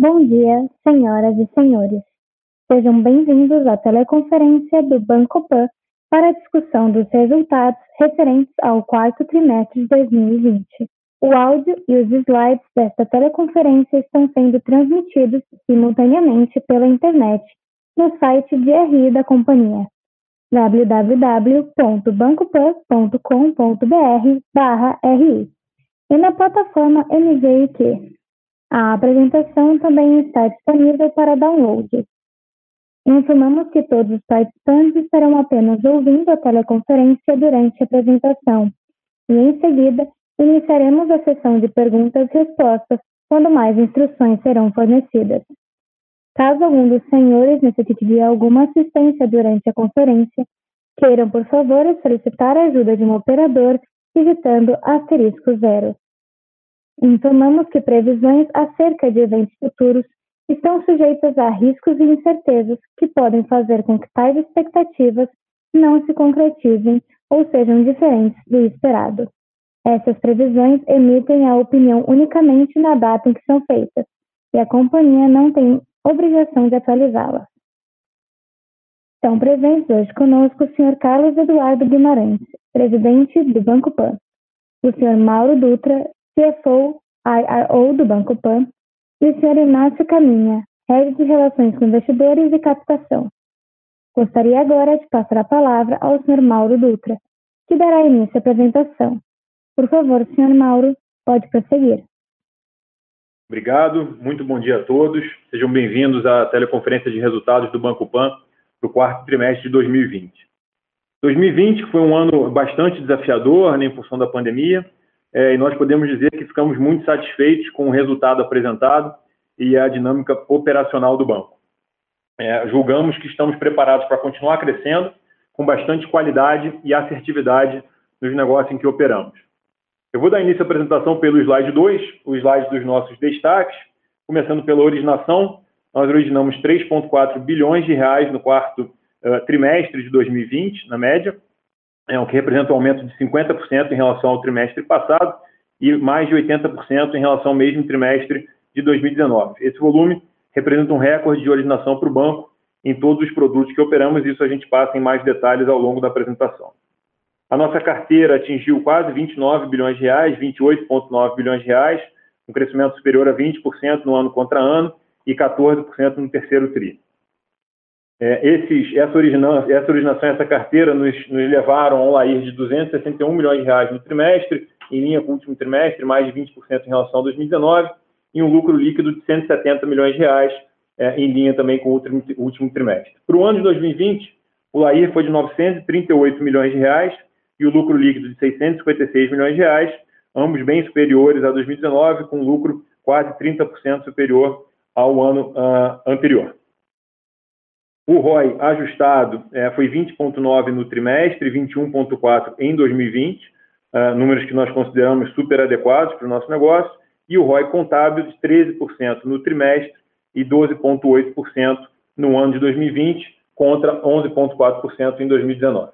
Bom dia, senhoras e senhores. Sejam bem-vindos à teleconferência do Banco Pan para a discussão dos resultados referentes ao quarto trimestre de 2020. O áudio e os slides desta teleconferência estão sendo transmitidos simultaneamente pela internet no site de RI da companhia, www.bancopan.com.br/ri, e na plataforma MVIQ. A apresentação também está disponível para download. Informamos que todos os participantes estarão apenas ouvindo a teleconferência durante a apresentação e, em seguida, iniciaremos a sessão de perguntas e respostas quando mais instruções serão fornecidas. Caso algum dos senhores necessite de alguma assistência durante a conferência, queiram, por favor, solicitar a ajuda de um operador digitando *0. Informamos que previsões acerca de eventos futuros estão sujeitas a riscos e incertezas que podem fazer com que tais expectativas não se concretizem ou sejam diferentes do esperado. Essas previsões emitem a opinião unicamente na data em que são feitas, e a companhia não tem obrigação de atualizá-las. Estão presentes hoje conosco o Sr. Carlos Eduardo Guimarães, presidente do Banco Pan, o Sr. Mauro Dutra, CFO, IRO do Banco Pan, e o Sr. Inácio Caminha, Head de Relações com Investidores e Captação. Gostaria agora de passar a palavra ao Sr. Mauro Dutra, que dará início à apresentação. Por favor, Sr. Mauro, pode prosseguir. Obrigado, muito bom dia a todos. Sejam bem-vindos à teleconferência de resultados do Banco Pan para o quarto trimestre de 2020. 2020 foi um ano bastante desafiador, em função da pandemia, e nós podemos dizer que ficamos muito satisfeitos com o resultado apresentado e a dinâmica operacional do banco. Julgamos que estamos preparados para continuar crescendo com bastante qualidade e assertividade nos negócios em que operamos. Eu vou dar início à apresentação pelo slide 2, o slide dos nossos destaques, começando pela originação. Nós originamos 3,4 bilhões de reais no quarto trimestre de 2020, na média, o que representa um aumento de 50% em relação ao trimestre passado e mais de 80% em relação ao mesmo trimestre de 2019. Esse volume representa um recorde de originação para o banco em todos os produtos que operamos, e isso a gente passa em mais detalhes ao longo da apresentação. A nossa carteira atingiu quase 29 bilhões de reais, 28,9 bilhões de reais, um crescimento superior a 20% no ano contra ano e 14% no terceiro tri. Essa originação, essa carteira nos levaram a um LAIR de 261 milhões de reais no trimestre, em linha com o último trimestre, mais de 20% em relação a 2019, e um lucro líquido de 170 milhões de reais, em linha também com o último trimestre. Para o ano de 2020, o LAIR foi de 938 milhões de reais e o lucro líquido de 656 milhões de reais, ambos bem superiores a 2019, com um lucro quase 30% superior ao ano anterior. O ROI ajustado foi 20,9% no trimestre, 21,4% em 2020, números que nós consideramos super adequados para o nosso negócio, e o ROI contábil de 13% no trimestre e 12,8% no ano de 2020, contra 11,4% em 2019.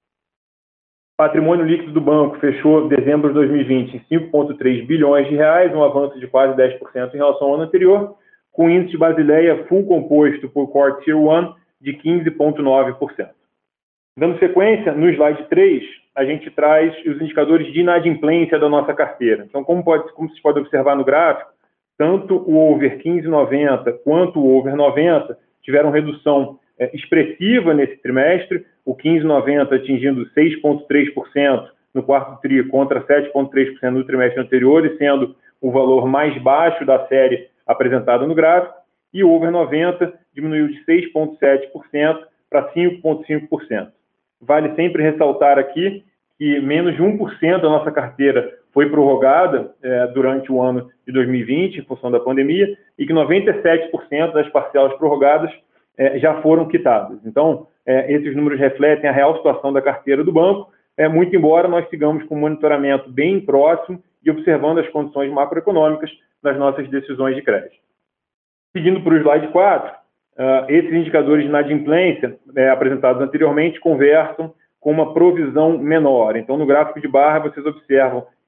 Patrimônio líquido do banco fechou dezembro de 2020 em 5,3 bilhões de reais, um avanço de quase 10% em relação ao ano anterior, com índice de Basileia full composto por Core Tier 1 de 15,9%. Dando sequência, no slide 3, a gente traz os indicadores de inadimplência da nossa carteira. Então, como vocês podem observar no gráfico, tanto o over 15,90 quanto o over 90 tiveram redução expressiva nesse trimestre, o 15,90 atingindo 6,3% no quarto tri contra 7,3% no trimestre anterior, e sendo o valor mais baixo da série apresentada no gráfico, e o over 90 diminuiu de 6,7% para 5,5%. Vale sempre ressaltar aqui que menos de 1% da nossa carteira foi prorrogada durante o ano de 2020, em função da pandemia, e que 97% das parcelas prorrogadas já foram quitadas. Então, esses números refletem a real situação da carteira do banco, muito embora nós sigamos com um monitoramento bem próximo e observando as condições macroeconômicas nas nossas decisões de crédito. Seguindo para o slide 4, esses indicadores de inadimplência apresentados anteriormente conversam com uma provisão menor. Então, no gráfico de barra, vocês observam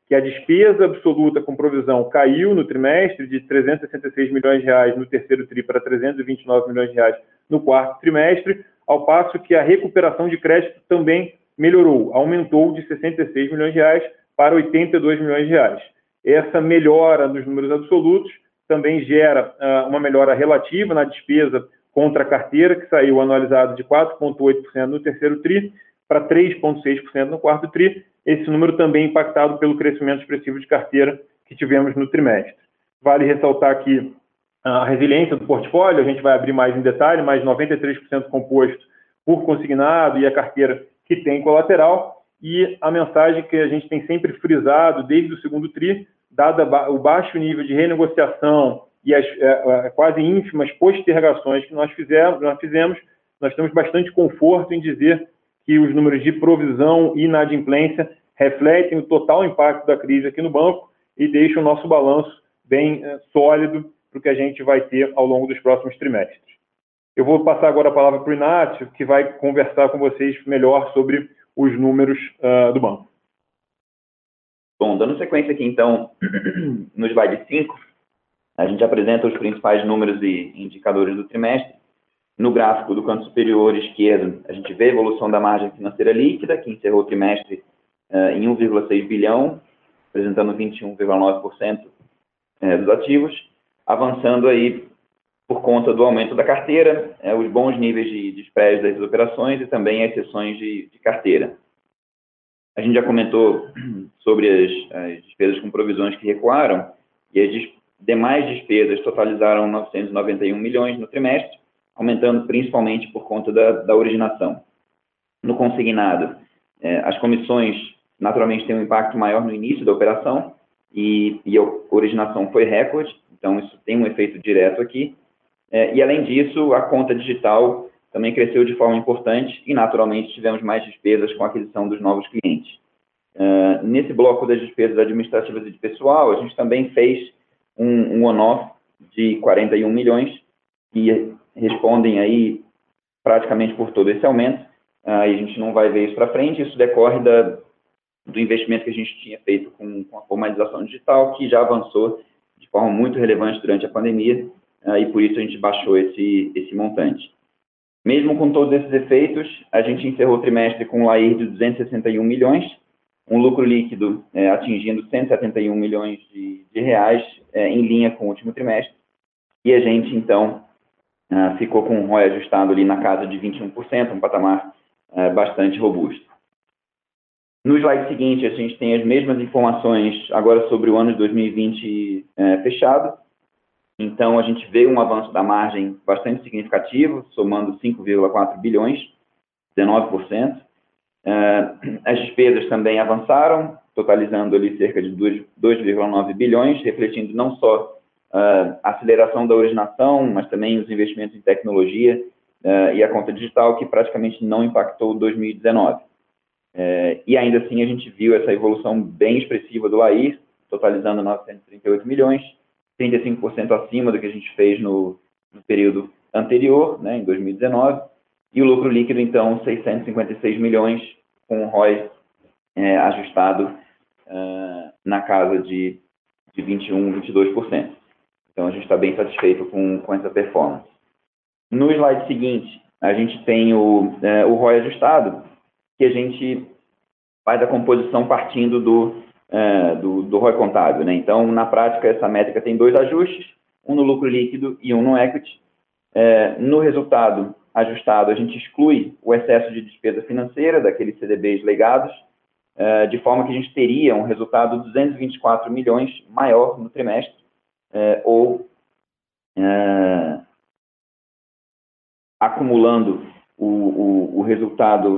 que a despesa absoluta com provisão caiu no trimestre de 366 milhões de reais no terceiro tri para 329 milhões de reais no quarto trimestre, ao passo que a recuperação de crédito também melhorou, aumentou de 66 milhões de reais para 82 milhões de reais. Essa melhora nos números absolutos também gera uma melhora relativa na despesa contra a carteira, que saiu anualizado de 4,8% no terceiro tri para 3,6% no quarto tri, esse número também impactado pelo crescimento expressivo de carteira que tivemos no trimestre. Vale ressaltar aqui a resiliência do portfólio, a gente vai abrir mais em detalhe, mas 93% composto por consignado e a carteira que tem colateral, e a mensagem que a gente tem sempre frisado desde o segundo tri, dada o baixo nível de renegociação e as quase ínfimas postergações que nós fizemos, nós temos bastante conforto em dizer que os números de provisão e inadimplência refletem o total impacto da crise aqui no banco e deixam o nosso balanço bem sólido para o que a gente vai ter ao longo dos próximos trimestres. Eu vou passar agora a palavra para o Inácio, que vai conversar com vocês melhor sobre os números do banco. Bom, dando sequência aqui, então, no slide 5, a gente apresenta os principais números e indicadores do trimestre. No gráfico do canto superior esquerdo, a gente vê a evolução da margem financeira líquida, que encerrou o trimestre em 1,6 bilhão, apresentando 21,9% dos ativos, avançando aí por conta do aumento da carteira, os bons níveis de spread das operações e também as cessões de carteira. A gente já comentou sobre as despesas com provisões que recuaram, e as demais despesas totalizaram 991 milhões no trimestre, aumentando principalmente por conta da originação. No consignado, as comissões naturalmente têm um impacto maior no início da operação, e a originação foi recorde, então isso tem um efeito direto aqui. E além disso, a conta digital também cresceu de forma importante e naturalmente tivemos mais despesas com a aquisição dos novos clientes. Nesse bloco das despesas administrativas e de pessoal, a gente também fez um one-off de 41 milhões, que respondem aí praticamente por todo esse aumento. A gente não vai ver isso para frente, isso decorre do investimento que a gente tinha feito com a formalização digital, que já avançou de forma muito relevante durante a pandemia, e por isso a gente baixou esse montante. Mesmo com todos esses efeitos, a gente encerrou o trimestre com um LAIR de 261 milhões, um lucro líquido atingindo 171 milhões de reais, em linha com o último trimestre, e a gente, então, ficou com um ROE ajustado ali na casa de 21%, um patamar bastante robusto. No slide seguinte, a gente tem as mesmas informações agora sobre o ano de 2020 fechado. Então, a gente vê um avanço da margem bastante significativo, somando 5,4 bilhões, 19%. As despesas também avançaram, totalizando ali cerca de 2,9 bilhões, refletindo não só a aceleração da originação, mas também os investimentos em tecnologia e a conta digital, que praticamente não impactou 2019. E ainda assim, a gente viu essa evolução bem expressiva do LAIR, totalizando 938 milhões, 35% acima do que a gente fez no período anterior, né, em 2019, e o lucro líquido, então, 656 milhões, com o ROI ajustado na casa de 21%, 22%. Então, a gente está bem satisfeito com essa performance. No slide seguinte, a gente tem o ROI ajustado, que a gente faz a composição partindo do ROI contábil, né? Então, na prática, essa métrica tem dois ajustes, um no lucro líquido e um no equity. No resultado ajustado, a gente exclui o excesso de despesa financeira daqueles CDBs legados, de forma que a gente teria um resultado de 224 milhões maior no trimestre, acumulando o resultado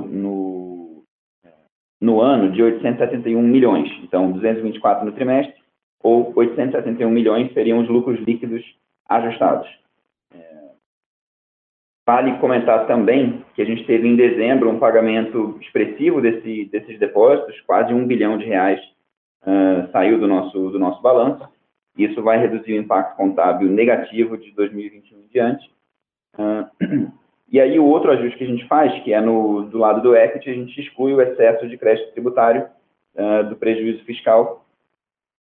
no ano de 871 milhões. Então, 224 no trimestre, ou 871 milhões seriam os lucros líquidos ajustados. Vale comentar também que a gente teve em dezembro um pagamento expressivo desses depósitos, quase 1 bilhão de reais saiu do nosso balanço. Isso vai reduzir o impacto contábil negativo de 2021 em diante. E aí o outro ajuste que a gente faz, que é do lado do equity, a gente exclui o excesso de crédito tributário do prejuízo fiscal,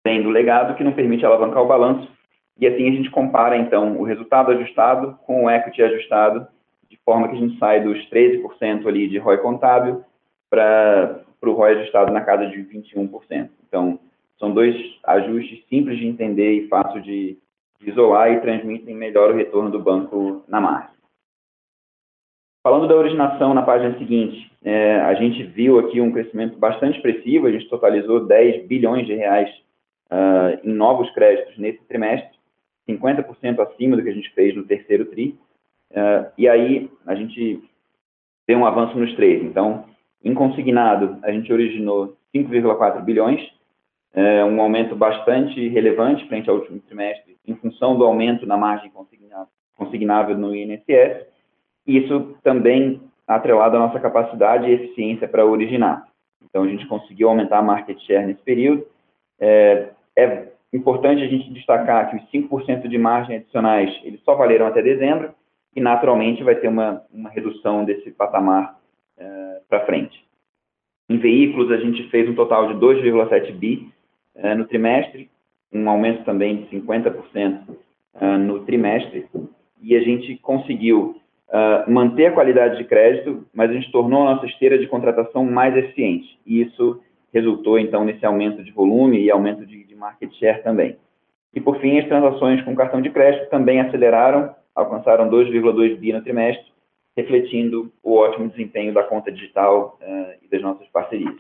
vem do legado, que não permite alavancar o balanço, e assim a gente compara, então, o resultado ajustado com o equity ajustado, de forma que a gente sai dos 13% ali de ROI contábil para o ROI ajustado na casa de 21%. Então, são dois ajustes simples de entender e fácil de isolar e transmitem melhor o retorno do banco na margem. Falando da originação, na página seguinte, a gente viu aqui um crescimento bastante expressivo, a gente totalizou 10 bilhões de reais em novos créditos nesse trimestre, 50% acima do que a gente fez no terceiro TRI, e aí a gente tem um avanço nos três. Então, em consignado, a gente originou 5,4 bilhões, um aumento bastante relevante frente ao último trimestre, em função do aumento na margem consignável no INSS, e isso também atrelado à nossa capacidade e eficiência para originar. Então, a gente conseguiu aumentar a market share nesse período. É importante a gente destacar que os 5% de margem adicionais, eles só valeram até dezembro, e naturalmente vai ter uma redução desse patamar para frente. Em veículos, a gente fez um total de 2,7 bi no trimestre, um aumento também de 50% no trimestre, e a gente conseguiu manter a qualidade de crédito, mas a gente tornou a nossa esteira de contratação mais eficiente, e isso resultou, então, nesse aumento de volume e aumento de market share também. E, por fim, as transações com cartão de crédito também aceleraram, alcançaram 2,2 bi no trimestre, refletindo o ótimo desempenho da conta digital e das nossas parcerias.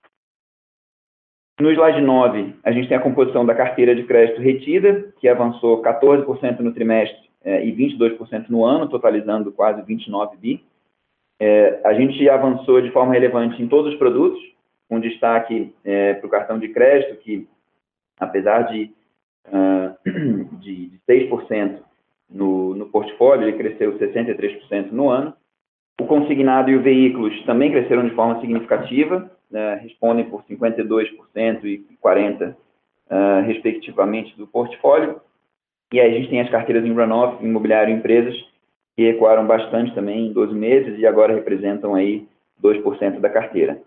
No slide 9, a gente tem a composição da carteira de crédito retida, que avançou 14% no trimestre e 22% no ano, totalizando quase 29 bi. A gente avançou de forma relevante em todos os produtos, com destaque para o cartão de crédito, que, apesar de 6% no portfólio, ele cresceu 63% no ano. O consignado e o veículos também cresceram de forma significativa, respondem por 52% e 40%, respectivamente, do portfólio. E aí a gente tem as carteiras em runoff, imobiliário e empresas, que recuaram bastante também em 12 meses e agora representam aí 2% da carteira.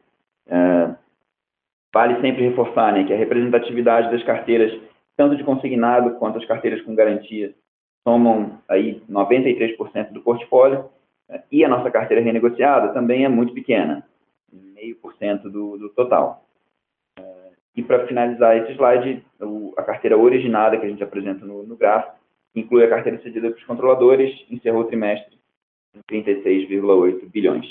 Vale sempre reforçar, né, que a representatividade das carteiras, tanto de consignado quanto as carteiras com garantia, somam aí 93% do portfólio, e a nossa carteira renegociada também é muito pequena, 0,5% do total. E para finalizar esse slide, a carteira originada que a gente apresenta no gráfico, inclui a carteira cedida para os controladores, encerrou o trimestre em 36,8 bilhões.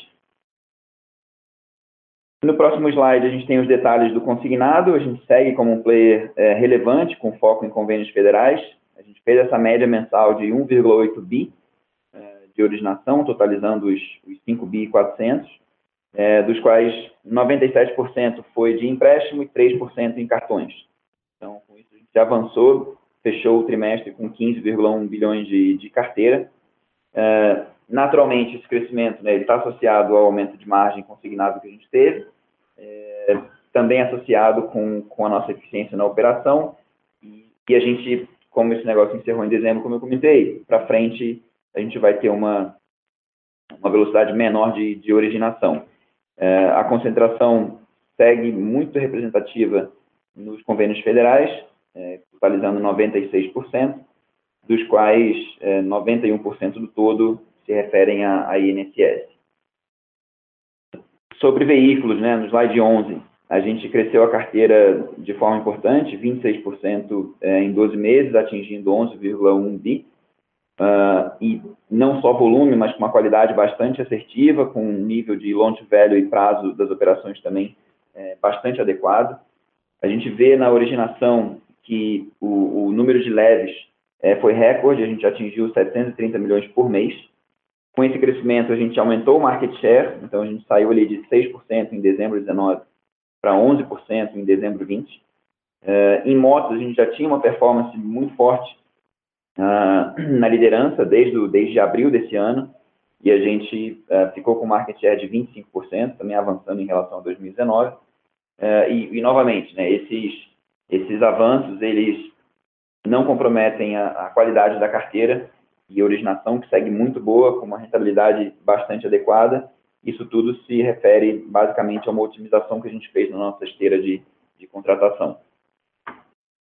No próximo slide, a gente tem os detalhes do consignado. A gente segue como um player relevante, com foco em convênios federais. A gente fez essa média mensal de 1,8 bi de originação, totalizando os 5 bi e 400, dos quais 97% foi de empréstimo e 3% em cartões. Então, com isso, a gente avançou, fechou o trimestre com 15,1 bilhões de carteira. Naturalmente, esse crescimento, né, está associado ao aumento de margem consignado que a gente teve, também associado com a nossa eficiência na operação, e a gente, como esse negócio encerrou em dezembro, como eu comentei, para frente a gente vai ter uma velocidade menor de originação. A concentração segue muito representativa nos convênios federais, totalizando 96%, dos quais 91% do todo se referem a INSS. Sobre veículos, né, no slide 11, a gente cresceu a carteira de forma importante, 26% em 12 meses, atingindo 11,1 bi, e não só volume, mas com uma qualidade bastante assertiva, com um nível de launch value e prazo das operações também bastante adequado. A gente vê na originação que o número de leves foi recorde, a gente atingiu 730 milhões por mês. Com esse crescimento, a gente aumentou o market share, então a gente saiu ali de 6% em dezembro de 19 para 11% em dezembro de 20. Em motos, a gente já tinha uma performance muito forte na liderança desde abril desse ano, e a gente ficou com market share de 25%, também avançando em relação a 2019. E novamente, né, esses avanços, eles não comprometem a qualidade da carteira e a originação, que segue muito boa, com uma rentabilidade bastante adequada. Isso tudo se refere basicamente a uma otimização que a gente fez na nossa esteira de contratação.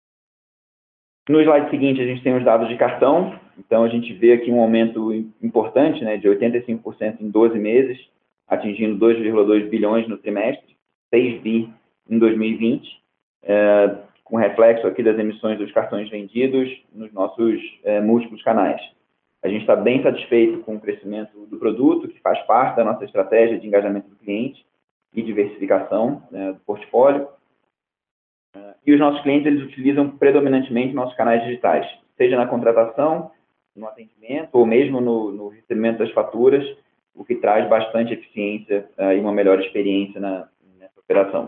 No slide seguinte, a gente tem os dados de cartão. Então, a gente vê aqui um aumento importante, né, de 85% em 12 meses, atingindo 2,2 bilhões no trimestre, 6 bi em 2020, com reflexo aqui das emissões dos cartões vendidos nos nossos múltiplos canais. A gente está bem satisfeito com o crescimento do produto, que faz parte da nossa estratégia de engajamento do cliente e diversificação do portfólio. E os nossos clientes, eles utilizam predominantemente nossos canais digitais, seja na contratação, no atendimento, ou mesmo no recebimento das faturas, o que traz bastante eficiência e uma melhor experiência nessa operação.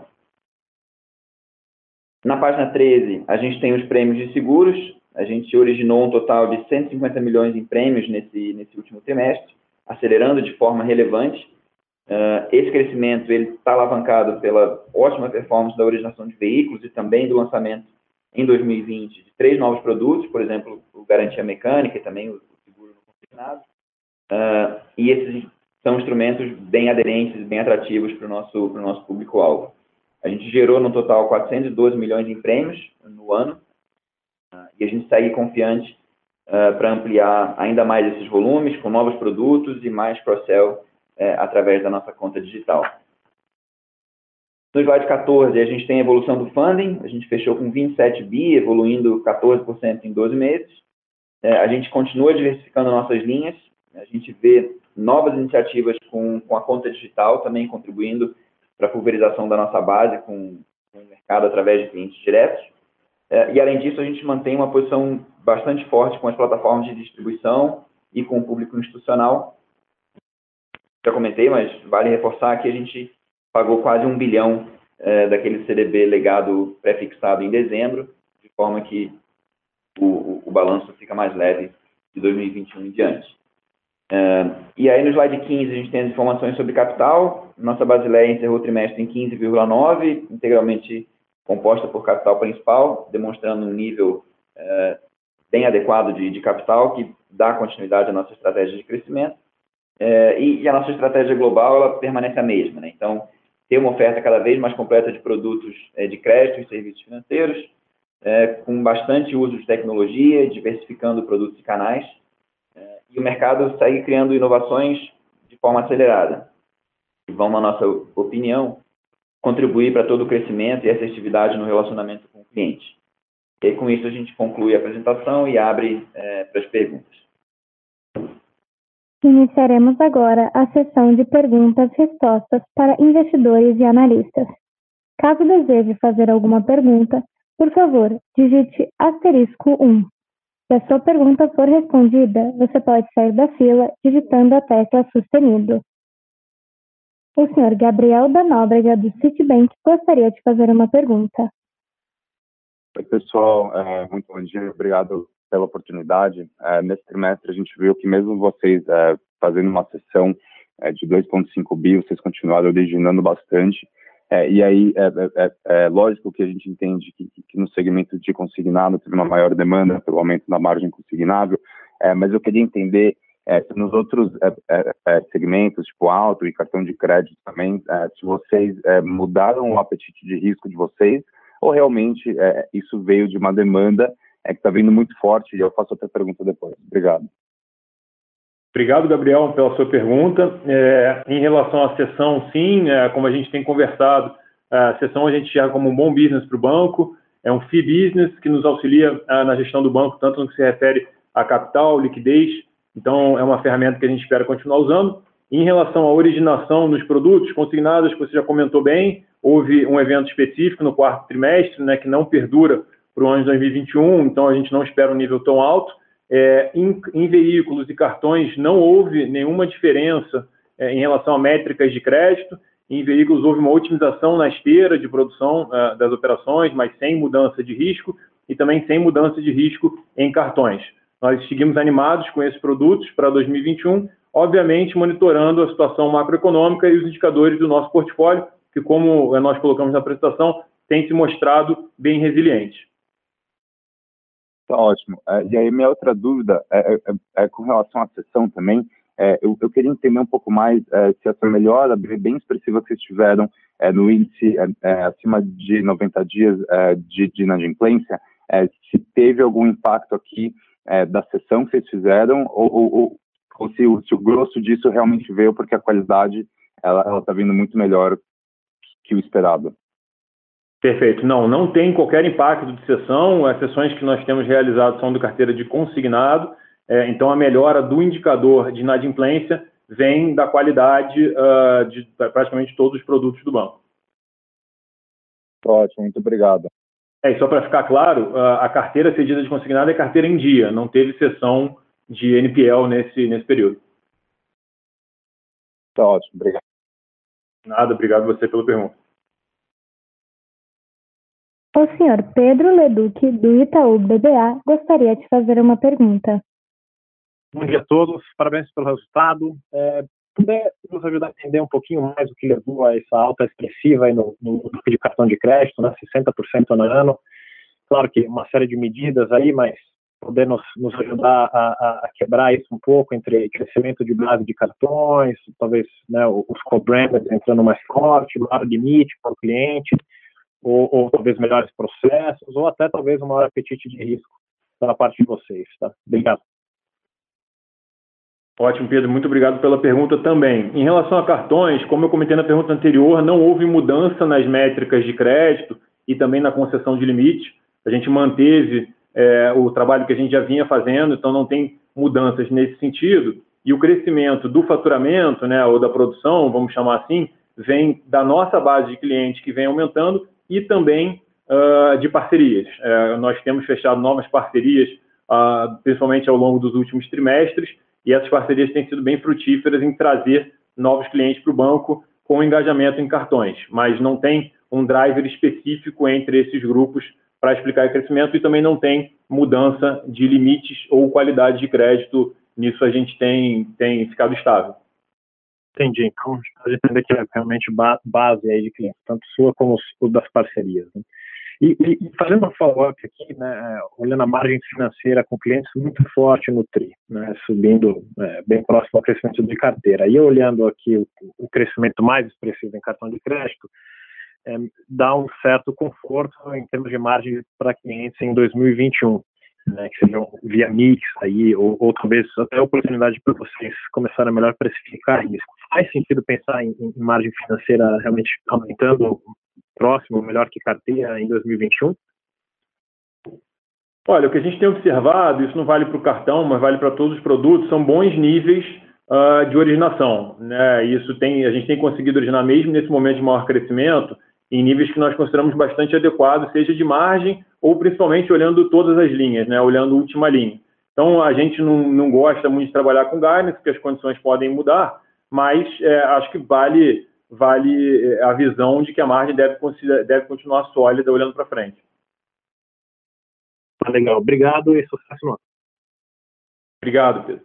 Na página 13, a gente tem os prêmios de seguros. A gente originou um total de 150 milhões em prêmios nesse último trimestre, acelerando de forma relevante. Esse crescimento está alavancado pela ótima performance da originação de veículos e também do lançamento em 2020 de 3 novos produtos, por exemplo, o Garantia Mecânica e também o Seguro no Consignado. E esses são instrumentos bem aderentes e bem atrativos para o nosso público-alvo. A gente gerou, no total, 412 milhões em prêmios no ano, e a gente segue confiante para ampliar ainda mais esses volumes com novos produtos e mais cross-sell através da nossa conta digital. No slide 14, a gente tem a evolução do funding. A gente fechou com 27 bi, evoluindo 14% em 12 meses. A gente continua diversificando nossas linhas. A gente vê novas iniciativas com a conta digital também contribuindo para a pulverização da nossa base com o mercado através de clientes diretos. E, além disso, a gente mantém uma posição bastante forte com as plataformas de distribuição e com o público institucional. Já comentei, mas vale reforçar que a gente pagou quase 1 bilhão daquele CDB legado pré-fixado em dezembro, de forma que o balanço fica mais leve de 2021 em diante. E aí, no slide 15, a gente tem as informações sobre capital. Nossa Basileia encerrou o trimestre em 15,9, integralmente composta por capital principal, demonstrando um nível bem adequado de capital, que dá continuidade à nossa estratégia de crescimento. E a nossa estratégia global, ela permanece a mesma, né? Então, ter uma oferta cada vez mais completa de produtos de crédito e serviços financeiros, com bastante uso de tecnologia, diversificando produtos e canais, e o mercado segue criando inovações de forma acelerada, que vão, na nossa opinião, contribuir para todo o crescimento e assertividade no relacionamento com o cliente. E aí, com isso, a gente conclui a apresentação e abre para as perguntas. Iniciaremos agora a sessão de perguntas e respostas para investidores e analistas. Caso deseje fazer alguma pergunta, por favor, digite *1. Se a sua pergunta for respondida, você pode sair da fila digitando a tecla sustenido. O senhor Gabriel da Nóbrega, do Citibank, gostaria de fazer uma pergunta. Oi, pessoal. Muito bom dia. Obrigado pela oportunidade. Nesse trimestre, a gente viu que mesmo vocês fazendo uma sessão de 2,5 bi, vocês continuaram originando bastante. E aí, é lógico que a gente entende que no segmento de consignado teve uma maior demanda pelo aumento da margem consignável, mas eu queria entender se nos outros segmentos, tipo auto e cartão de crédito também, se vocês mudaram o apetite de risco de vocês, ou realmente isso veio de uma demanda que está vindo muito forte, e eu faço outra pergunta depois. Obrigado. Obrigado, Gabriel, pela sua pergunta. Em relação à sessão, sim, como a gente tem conversado, a sessão a gente enxerga como um bom business para o banco, é um fee business que nos auxilia na gestão do banco, tanto no que se refere a capital, liquidez, então é uma ferramenta que a gente espera continuar usando. Em relação à originação dos produtos consignados, que você já comentou bem, houve um evento específico no quarto trimestre, né, que não perdura para o ano de 2021, então a gente não espera um nível tão alto. Em veículos e cartões não houve nenhuma diferença em relação a métricas de crédito. Em veículos houve uma otimização na esteira de produção das operações, mas sem mudança de risco e também sem mudança de risco em cartões. Nós seguimos animados com esses produtos para 2021, obviamente monitorando a situação macroeconômica e os indicadores do nosso portfólio, que, como nós colocamos na apresentação, tem se mostrado bem resiliente. Tá ótimo. E aí, minha outra dúvida é com relação à sessão também. Eu queria entender um pouco mais se essa melhora bem expressiva que vocês tiveram no índice acima de 90 dias de inadimplência, se teve algum impacto aqui da sessão que vocês fizeram, ou se o grosso disso realmente veio porque a qualidade ela está vindo muito melhor que o esperado. Perfeito. Não tem qualquer impacto de cessão. As sessões que nós temos realizado são de carteira de consignado, então a melhora do indicador de inadimplência vem da qualidade de praticamente todos os produtos do banco. Ótimo, muito obrigado. E só para ficar claro, a carteira cedida de consignado é carteira em dia, não teve cessão de NPL nesse período. Tá ótimo, obrigado. Nada, obrigado você pela pergunta. O senhor Pedro Leduc, do Itaú BBA, gostaria de fazer uma pergunta. Bom dia a todos, parabéns pelo resultado. Puder nos ajudar a entender um pouquinho mais o que levou a essa alta expressiva aí no grupo de cartão de crédito, né, 60% no ano. Claro que uma série de medidas aí, mas poder nos ajudar a quebrar isso um pouco entre crescimento de base de cartões, talvez, né, os co-branders entrando mais forte, maior limite para o cliente, ou talvez melhores processos, ou até talvez um maior apetite de risco da parte de vocês, tá? Obrigado. Ótimo, Pedro, muito obrigado pela pergunta também. Em relação a cartões, como eu comentei na pergunta anterior, não houve mudança nas métricas de crédito e também na concessão de limite. A gente manteve o trabalho que a gente já vinha fazendo, então não tem mudanças nesse sentido. E o crescimento do faturamento, né, ou da produção, vamos chamar assim, vem da nossa base de clientes que vem aumentando e também de parcerias. Nós temos fechado novas parcerias, principalmente ao longo dos últimos trimestres, e essas parcerias têm sido bem frutíferas em trazer novos clientes para o banco com engajamento em cartões, mas não tem um driver específico entre esses grupos para explicar o crescimento e também não tem mudança de limites ou qualidade de crédito. Nisso a gente tem ficado estável. Entendi. Então, a gente entender que é realmente base aí de clientes, tanto sua como o das parcerias, né? E fazendo uma follow-up aqui, né, olhando a margem financeira com clientes muito forte no TRI, né, subindo bem próximo ao crescimento de carteira. E olhando aqui o crescimento mais expressivo em cartão de crédito, dá um certo conforto em termos de margem para clientes em 2021, né, que sejam via mix aí, ou talvez até oportunidade para vocês começarem a melhor precificar risco. Faz sentido pensar em margem financeira realmente aumentando próximo, melhor que carteira em 2021? Olha, o que a gente tem observado, isso não vale para o cartão, mas vale para todos os produtos, são bons níveis de originação, né? A gente tem conseguido originar mesmo nesse momento de maior crescimento em níveis que nós consideramos bastante adequados, seja de margem ou principalmente olhando todas as linhas, né? Olhando a última linha. Então, a gente não gosta muito de trabalhar com guidance, porque as condições podem mudar, mas acho que vale a visão de que a margem deve continuar sólida olhando para frente. Tá legal. Obrigado e sucesso no ano. Obrigado, Pedro.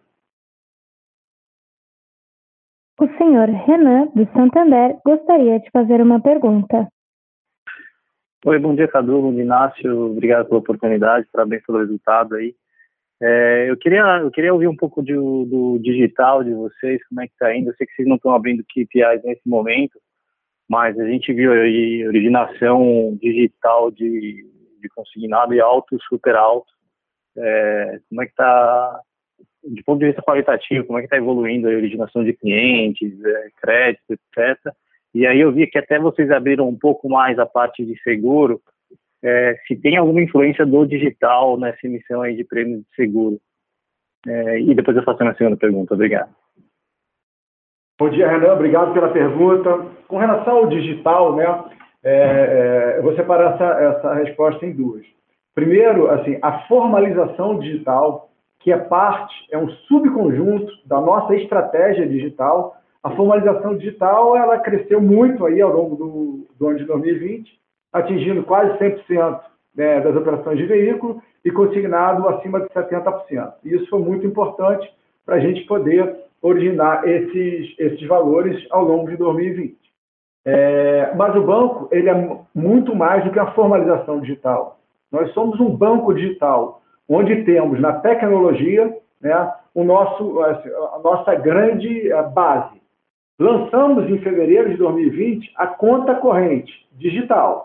O senhor Renan, do Santander, gostaria de fazer uma pergunta. Oi, bom dia, Cadu, bom dia, Inácio. Obrigado pela oportunidade, parabéns pelo resultado aí. Eu queria ouvir um pouco do digital de vocês, como é que está indo. Eu sei que vocês não estão abrindo KPIs nesse momento, mas a gente viu aí originação digital de consignado e alto, super alto. Como é que está, de ponto de vista qualitativo, como é que está evoluindo a originação de clientes, crédito, etc. E aí eu vi que até vocês abriram um pouco mais a parte de seguro. Se tem alguma influência do digital nessa emissão aí de prêmios de seguro. E depois eu faço uma segunda pergunta. Obrigado. Bom dia, Renan. Obrigado pela pergunta. Com relação ao digital, né, eu vou separar essa resposta em duas. Primeiro, assim, a formalização digital, que é um subconjunto da nossa estratégia digital. A formalização digital, ela cresceu muito aí ao longo do ano de 2020, atingindo quase 100% das operações de veículo e consignado acima de 70%. E isso foi muito importante para a gente poder originar esses valores ao longo de 2020. Mas o banco, ele é muito mais do que a formalização digital. Nós somos um banco digital, onde temos na tecnologia, né, a nossa grande base. Lançamos em fevereiro de 2020 a conta corrente digital,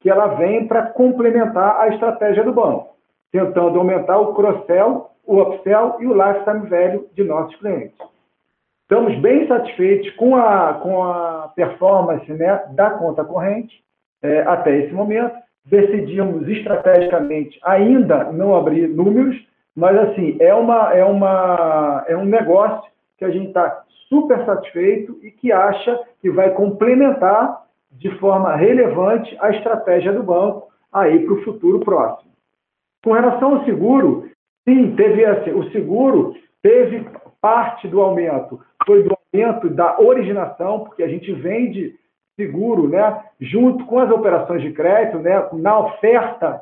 que ela vem para complementar a estratégia do banco, tentando aumentar o cross-sell, o upsell e o lifetime value de nossos clientes. Estamos bem satisfeitos com a performance, né, da conta corrente até esse momento. Decidimos estrategicamente ainda não abrir números, mas assim, é um negócio que a gente está super satisfeito e que acha que vai complementar de forma relevante a estratégia do banco aí para o futuro próximo. Com relação ao seguro, sim, o seguro teve parte do aumento, foi do aumento da originação, porque a gente vende seguro, né, junto com as operações de crédito, né, na oferta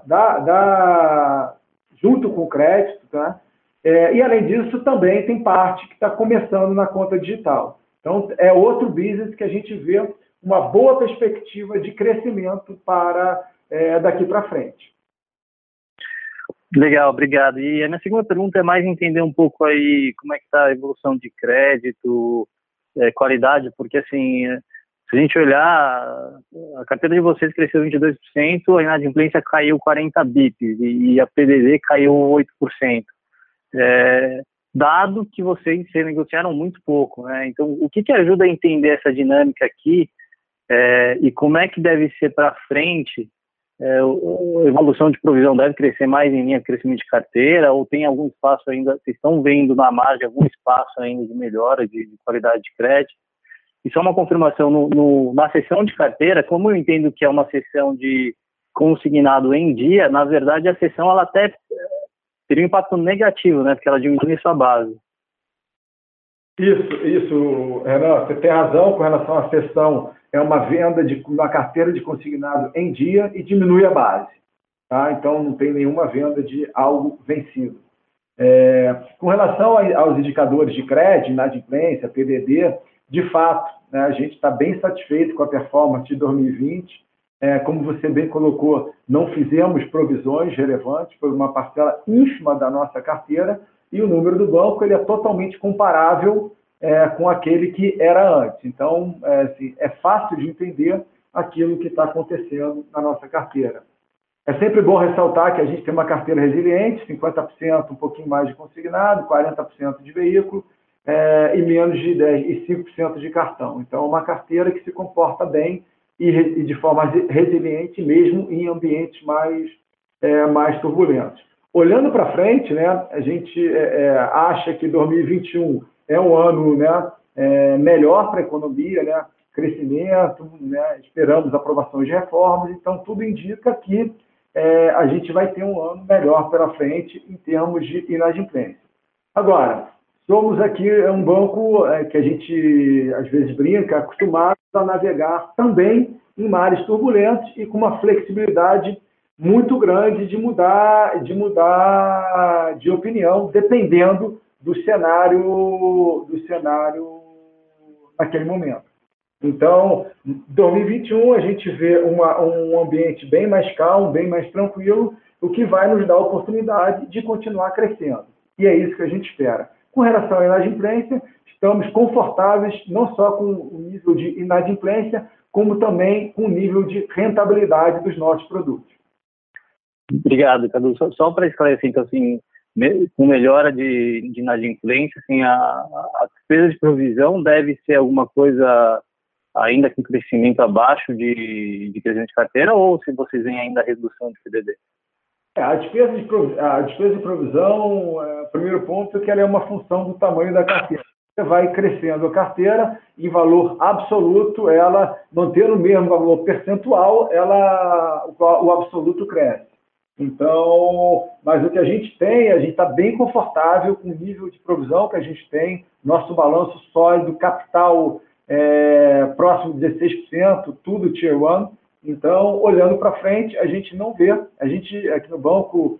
junto com o crédito, tá? E além disso também tem parte que está começando na conta digital. Então é outro business que a gente vê uma boa perspectiva de crescimento para daqui para frente. Legal, obrigado. E a minha segunda pergunta é mais entender um pouco aí como é que está a evolução de crédito, qualidade, porque assim, se a gente olhar, a carteira de vocês cresceu 22%, a inadimplência caiu 40 bips e a PDD caiu 8%. Dado que vocês renegociaram muito pouco, né? Então, o que ajuda a entender essa dinâmica aqui e como é que deve ser para frente? A evolução de provisão deve crescer mais em linha de crescimento de carteira ou tem algum espaço ainda, vocês estão vendo na margem algum espaço ainda de melhora de qualidade de crédito? E só uma confirmação, na sessão de carteira, como eu entendo que é uma sessão de consignado em dia, na verdade a sessão ela até teria um impacto negativo, né, porque ela diminui sua base. Isso, Renan, você tem razão com relação à sessão. É uma venda de uma carteira de consignado em dia e diminui a base. Tá? Então, não tem nenhuma venda de algo vencido. Com relação aos indicadores de crédito, inadimplência, PDD, de fato, né, a gente está bem satisfeito com a performance de 2020. Como você bem colocou, não fizemos provisões relevantes, foi uma parcela ínfima da nossa carteira, e o número do banco ele é totalmente comparável com aquele que era antes. Então, assim, é fácil de entender aquilo que está acontecendo na nossa carteira. É sempre bom ressaltar que a gente tem uma carteira resiliente, 50%, um pouquinho mais de consignado, 40% de veículo e menos de 10% e 5% de cartão. Então, é uma carteira que se comporta bem e de forma resiliente, mesmo em ambientes mais turbulentos. Olhando para frente, né, a gente acha que 2021 é um ano, né, melhor para a economia, né, crescimento, né, esperamos aprovações de reformas, então tudo indica que a gente vai ter um ano melhor pela frente em termos de inadimplência. Agora, somos aqui um banco que a gente às vezes brinca, acostumado a navegar também em mares turbulentos e com uma flexibilidade muito grande de mudar de opinião, dependendo do cenário naquele momento. Então, em 2021, a gente vê um ambiente bem mais calmo, bem mais tranquilo, o que vai nos dar a oportunidade de continuar crescendo. E é isso que a gente espera. Com relação à inadimplência, estamos confortáveis não só com o nível de inadimplência, como também com o nível de rentabilidade dos nossos produtos. Obrigado, Cadu. Só para esclarecer, então, assim, com melhora de inadimplência, assim, a despesa de provisão deve ser alguma coisa ainda com crescimento abaixo de crescimento de carteira ou se vocês veem ainda a redução de PDD? A despesa de provisão, o primeiro ponto é que ela é uma função do tamanho da carteira. Você vai crescendo a carteira, em valor absoluto, ela, mantendo o mesmo valor percentual, o absoluto cresce. Então, mas o que a gente está bem confortável com o nível de provisão que a gente tem, nosso balanço sólido, capital próximo de 16%, tudo Tier 1. Então, olhando para frente, a gente não vê, a gente aqui no banco,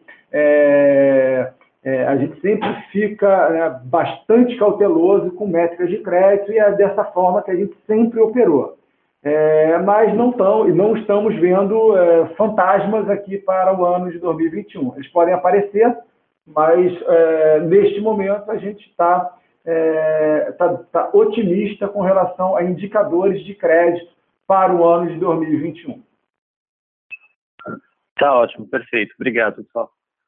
a gente sempre fica bastante cauteloso com métricas de crédito e é dessa forma que a gente sempre operou. Mas não estamos vendo fantasmas aqui para o ano de 2021. Eles podem aparecer, mas neste momento a gente está otimista com relação a indicadores de crédito para o ano de 2021. Tá ótimo, perfeito. Obrigado, pessoal.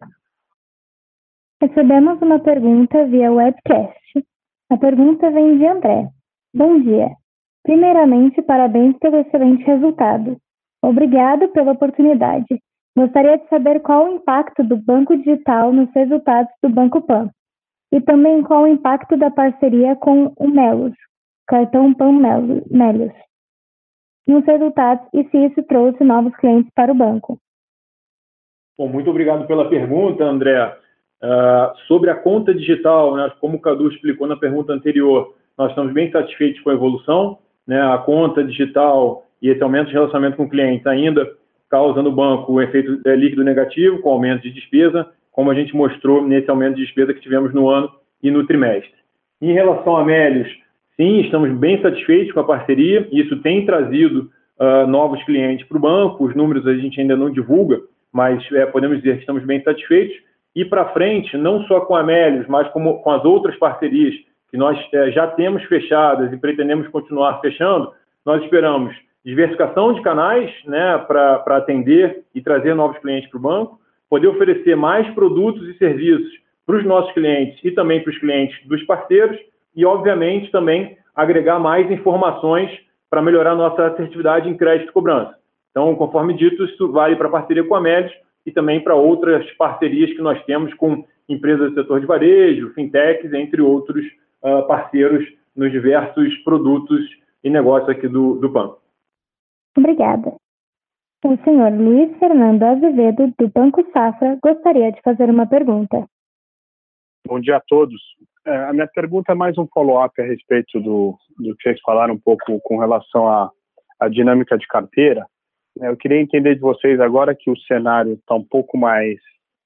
Recebemos uma pergunta via webcast. A pergunta vem de André. Bom dia. Primeiramente, parabéns pelo excelente resultado. Obrigado pela oportunidade. Gostaria de saber qual o impacto do Banco Digital nos resultados do Banco Pan. E também qual o impacto da parceria com o Melius, cartão Pan Melius, nos resultados e se isso trouxe novos clientes para o banco. Bom, muito obrigado pela pergunta, André. Sobre a conta digital, né, como o Cadu explicou na pergunta anterior, nós estamos bem satisfeitos com a evolução, né, a conta digital e esse aumento de relacionamento com clientes ainda causa no banco o efeito líquido negativo, com aumento de despesa, como a gente mostrou nesse aumento de despesa que tivemos no ano e no trimestre. Em relação a Melius, sim, estamos bem satisfeitos com a parceria, e isso tem trazido novos clientes para o banco, os números a gente ainda não divulga, mas podemos dizer que estamos bem satisfeitos. E para frente, não só com a Melius, mas com as outras parcerias que nós já temos fechadas e pretendemos continuar fechando, nós esperamos diversificação de canais, né, para atender e trazer novos clientes para o banco, poder oferecer mais produtos e serviços para os nossos clientes e também para os clientes dos parceiros e, obviamente, também agregar mais informações para melhorar nossa assertividade em crédito e cobrança. Então, conforme dito, isso vale para a parceria com a Melius e também para outras parcerias que nós temos com empresas do setor de varejo, fintechs, entre outros parceiros nos diversos produtos e negócios aqui do banco. Obrigada. O senhor Luiz Fernando Azevedo, do Banco Safra, gostaria de fazer uma pergunta. Bom dia a todos. A minha pergunta é mais um follow-up a respeito do que vocês falaram um pouco com relação à dinâmica de carteira. Eu queria entender de vocês agora que o cenário está um pouco mais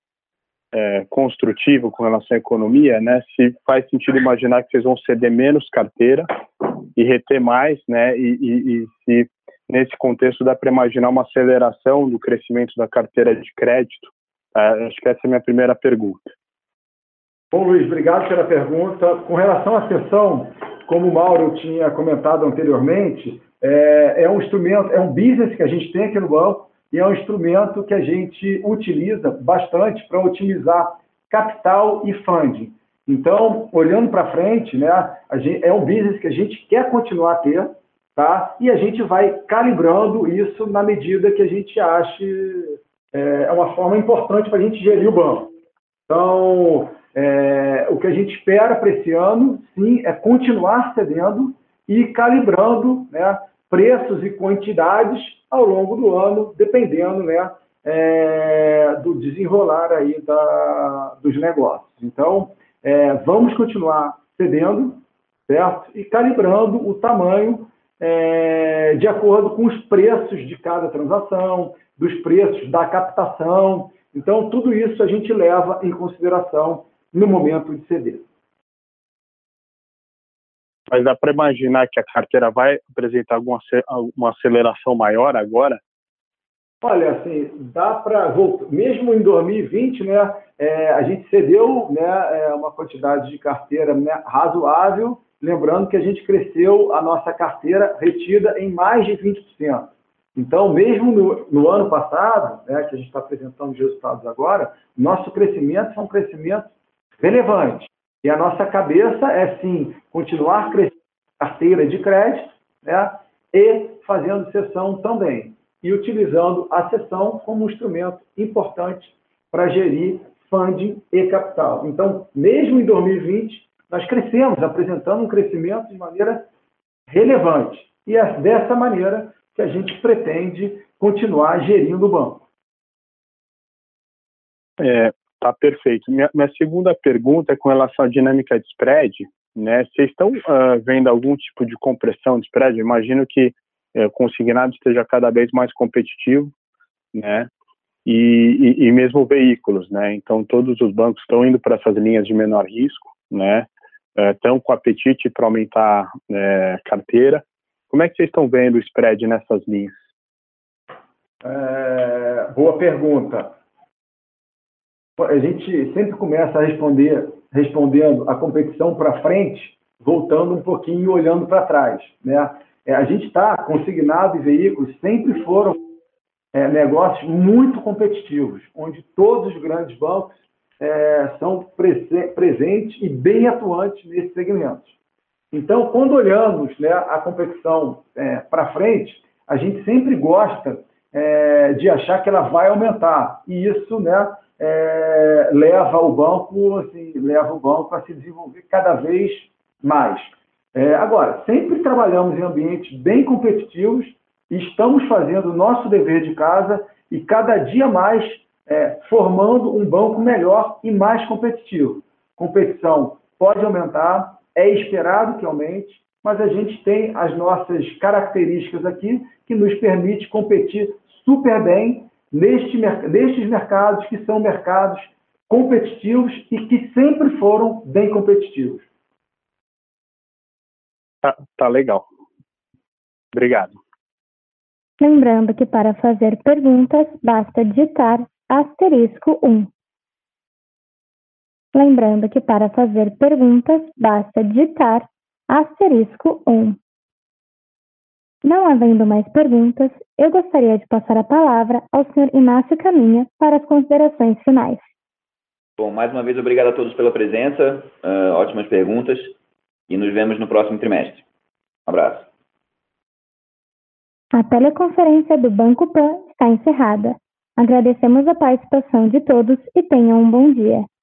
construtivo com relação à economia, né? Se faz sentido imaginar que vocês vão ceder menos carteira e reter mais, né? E se nesse contexto dá para imaginar uma aceleração do crescimento da carteira de crédito. Acho que essa é a minha primeira pergunta. Bom, Luiz, obrigado pela pergunta. Com relação à cessão, como o Mauro tinha comentado anteriormente, é um instrumento, é um business que a gente tem aqui no banco e é um instrumento que a gente utiliza bastante para otimizar capital e funding. Então, olhando para frente, né, é um business que a gente quer continuar a ter, tá? E a gente vai calibrando isso na medida que a gente ache uma forma importante para a gente gerir o banco. Então, o que a gente espera para esse ano, sim, é continuar cedendo e calibrando, né, preços e quantidades ao longo do ano, dependendo, né, do desenrolar aí dos negócios. Então, vamos continuar cedendo, certo? E calibrando o tamanho de acordo com os preços de cada transação, dos preços da captação. Então, tudo isso a gente leva em consideração no momento de ceder. Mas dá para imaginar que a carteira vai apresentar uma aceleração maior agora? Olha, assim, dá para voltar. Mesmo em 2020, né, a gente cedeu, né, uma quantidade de carteira, né, razoável, lembrando que a gente cresceu a nossa carteira retida em mais de 20%. Então, mesmo no ano passado, né, que a gente está apresentando os resultados agora, nosso crescimento é um crescimento relevante. E a nossa cabeça é, sim, continuar crescendo a carteira de crédito, né, e fazendo cessão também. E utilizando a cessão como um instrumento importante para gerir funding e capital. Então, mesmo em 2020, nós crescemos, apresentando um crescimento de maneira relevante. E é dessa maneira que a gente pretende continuar gerindo o banco. Tá perfeito. Minha segunda pergunta é com relação à dinâmica de spread, né? Vocês estão vendo algum tipo de compressão de spread? Eu imagino que o consignado esteja cada vez mais competitivo, né? E mesmo veículos, né? Então todos os bancos estão indo para essas linhas de menor risco, né? Estão com apetite para aumentar carteira. Como é que vocês estão vendo o spread nessas linhas? Boa pergunta. A gente sempre começa a respondendo a competição para frente, voltando um pouquinho e olhando para trás, né? A gente está consignado e veículos sempre foram negócios muito competitivos, onde todos os grandes bancos são presentes e bem atuantes nesses segmentos. Então, quando olhamos, né, a competição para frente, a gente sempre gosta de achar que ela vai aumentar, e isso, né, leva o banco a se desenvolver cada vez mais. Agora, sempre trabalhamos em ambientes bem competitivos, estamos fazendo o nosso dever de casa e cada dia mais formando um banco melhor e mais competitivo. Competição pode aumentar, é esperado que aumente, mas a gente tem as nossas características aqui que nos permite competir super bem nestes mercados que são mercados competitivos e que sempre foram bem competitivos. Tá legal. Obrigado. Lembrando que para fazer perguntas, basta digitar *1. Lembrando que para fazer perguntas, basta digitar *1. Não havendo mais perguntas, eu gostaria de passar a palavra ao Sr. Inácio Caminha para as considerações finais. Bom, mais uma vez, obrigado a todos pela presença, ótimas perguntas, e nos vemos no próximo trimestre. Um abraço. A teleconferência do Banco Pan está encerrada. Agradecemos a participação de todos e tenham um bom dia.